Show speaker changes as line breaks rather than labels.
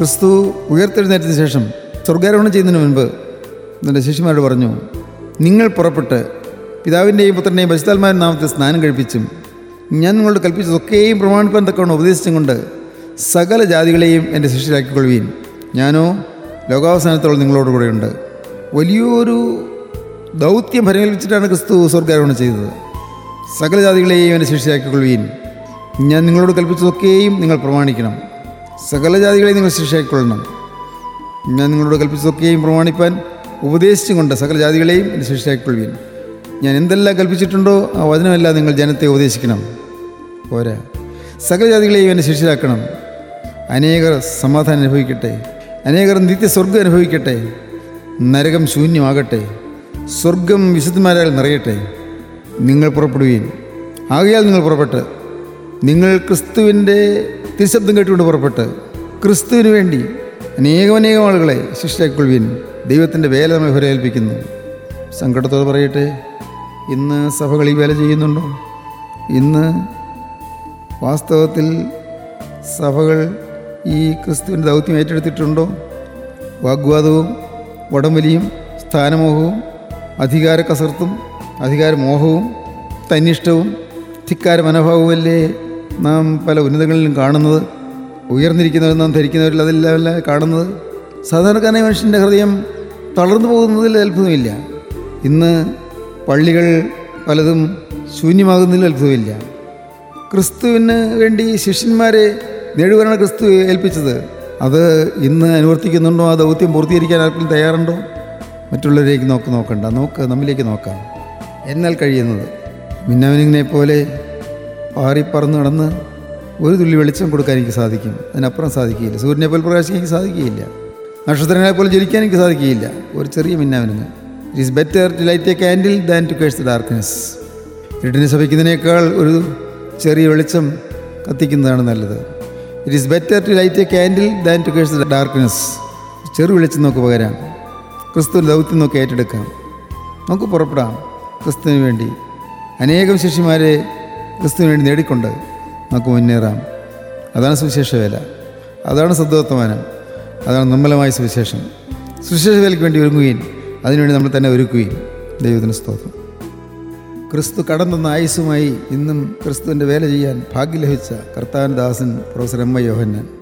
ക്രിസ്തു ഉയർത്തെഴുന്നേറ്റത്തിന് ശേഷം സ്വർഗ്ഗാരോഹണം ചെയ്യുന്നതിന് മുൻപ് തൻ്റെ ശിഷ്യന്മാരോട് പറഞ്ഞു, നിങ്ങൾ പുറപ്പെട്ട് പിതാവിൻ്റെയും പുത്രൻ്റെയും പരിശുദ്ധാത്മാവിൻ്റെ നാമത്തിൽ സ്നാനം കഴിപ്പിച്ചും ഞാൻ നിങ്ങളോട് കൽപ്പിച്ചതൊക്കെയും പ്രമാണിപ്പാൻ തക്കവണ്ണം ഉപദേശിച്ചും കൊണ്ട് സകല ജാതികളെയും എൻ്റെ ശിഷ്യരാക്കിക്കൊള്ളുവീൻ. ഞാനോ ലോകാവസാനത്തോളം നിങ്ങളോട് കൂടെയുണ്ട്. വലിയൊരു ദൗത്യം പരിഗണിച്ചിട്ടാണ് ക്രിസ്തു സ്വർഗ്ഗാരോഹണം ചെയ്തത്. സകല ജാതികളെയും എൻ്റെ ശിഷ്യരാക്കിക്കൊള്ളുവീൻ. ഞാൻ നിങ്ങളോട് കൽപ്പിച്ചതൊക്കെയും നിങ്ങൾ പ്രമാണിക്കണം. സകല ജാതികളെയും നിങ്ങൾ ശിഷ്യരാക്കിക്കൊള്ളണം. ഞാൻ നിങ്ങളോട് കൽപ്പിച്ചതൊക്കെയും പ്രമാണിപ്പാൻ ഉപദേശിച്ചും കൊണ്ട് സകല ജാതികളെയും എൻ്റെ ശിഷ്യരാക്കിക്കൊള്ളുവീൻ. ഞാൻ എന്തെല്ലാം കൽപ്പിച്ചിട്ടുണ്ടോ ആ വചനമെല്ലാം നിങ്ങൾ ജനത്തെ ഉപദേശിക്കണം. പോരാ, സകല ജാതികളെയും എൻ്റെ ശിഷ്യരാക്കണം. അനേകർ സമാധാനം അനുഭവിക്കട്ടെ, അനേകർ നിത്യസ്വർഗം അനുഭവിക്കട്ടെ, നരകം ശൂന്യമാകട്ടെ, സ്വർഗം വിശുദ്ധന്മാരാൽ നിറയട്ടെ. നിങ്ങൾ പുറപ്പെടുവീൻ. ആകയാൽ നിങ്ങൾ പുറപ്പെട്ട് നിങ്ങൾ ക്രിസ്തുവിൻ്റെ തിരുശബ്ദം കേട്ടുകൊണ്ട് പുറപ്പെട്ട് ക്രിസ്തുവിന് വേണ്ടി അനേകം ആളുകളെ ശിഷ്യരാക്കിക്കൊള്ളുവീൻ. ദൈവത്തിൻ്റെ വേല നമ്മെ ഫലമേൽപ്പിക്കുന്നു. സങ്കടത്തോടെ പറയട്ടെ, ഇന്ന് സഭകൾ ഈ വേല ചെയ്യുന്നുണ്ടോ? ഇന്ന് വാസ്തവത്തിൽ സഭകൾ ഈ ക്രിസ്തുവിൻ്റെ ദൗത്യം ഏറ്റെടുത്തിട്ടുണ്ടോ? വാഗ്വാദവും വടംവലിയും സ്ഥാനമോഹവും അധികാര കസർത്തും അധികാരമോഹവും തന്നിഷ്ടവും ധിക്കാര മനോഭാവവുമല്ലേ നാം പല ഉന്നതങ്ങളിലും കാണുന്നത്. ഉയർന്നിരിക്കുന്നവർ നാം ധരിക്കുന്നവരിൽ അതെല്ലാം കാണുന്നത്. സാധാരണക്കാരനായ മനുഷ്യൻ്റെ ഹൃദയം തളർന്നു പോകുന്നതിൽ അത്ഭുതമില്ല. ഇന്ന് പള്ളികൾ പലതും ശൂന്യമാകുന്നതിൽ അത്ഭുതമില്ല. ക്രിസ്തുവിന് വേണ്ടി ശിഷ്യന്മാരെ നേടുവാനാണ് ക്രിസ്തു ഏൽപ്പിച്ചത്. അത് ഇന്ന് അനുവർത്തിക്കുന്നുണ്ടോ? ആ ദൗത്യം പൂർത്തീകരിക്കാൻ ആർക്കും തയ്യാറുണ്ടോ? മറ്റുള്ളവരേക്ക് നോക്കണ്ട, നമ്മിലേക്ക് നോക്കാം. എന്നാൽ കഴിയുന്നത് മിന്നാമിനിങ്ങിനെ പോലെ പാറിപ്പറന്ന് നടന്ന് ഒരു തുള്ളി വെളിച്ചം കൊടുക്കാൻ എനിക്ക് സാധിക്കും. അതിനപ്പുറം സാധിക്കുകയില്ല. സൂര്യനെ പോലെ പ്രകാശിക്കാൻ എനിക്ക് സാധിക്കുകയില്ല. നക്ഷത്രങ്ങളെ പോലെ ജ്വലിക്കാൻ എനിക്ക് സാധിക്കുകയില്ല. ഒരു ചെറിയ മിന്നാമിനിങ്. It is better to light a candle than to curse the darkness. ഇരുട്ടിനെ ശപിക്കുന്നതിനേക്കാൾ ഒരു ചെറിയ വെളിച്ചം കത്തിക്കുന്നതാണ് നല്ലത്. It is better to light a candle than to curse the darkness. ചെറു വെളിച്ചം നമുക്ക് പകരാം. ക്രിസ്തുവിൻ്റെ ദൗത്യം നമുക്ക് ഏറ്റെടുക്കാം. നമുക്ക് പുറപ്പെടാം. ക്രിസ്തുവിന് വേണ്ടി അനേകം ശിഷ്യന്മാരെ ക്രിസ്തുവിന് വേണ്ടി നേടിക്കൊണ്ട് നമുക്ക് മുന്നേറാം. അതാണ് സുവിശേഷ വേല. അതാണ് സദ്വർത്തമാനം. അതാണ് നിർമ്മലമായ സുവിശേഷം. സുവിശേഷ വേലയ്ക്ക് വേണ്ടി ഒരുങ്ങുകയും അതിനുവേണ്ടി നമ്മൾ തന്നെ ഒരുക്കുകയും. ദൈവത്തിന് സ്തോത്രം. ക്രിസ്തു കടം തന്ന ആയുസ്സുമായി ഇന്നും ക്രിസ്തുവിൻ്റെ വേല ചെയ്യാൻ ഭാഗ്യം ലഭിച്ച കർത്താവിൻ്റെ ദാസൻ പ്രൊഫസർ എം. യോഹന്നാൻ.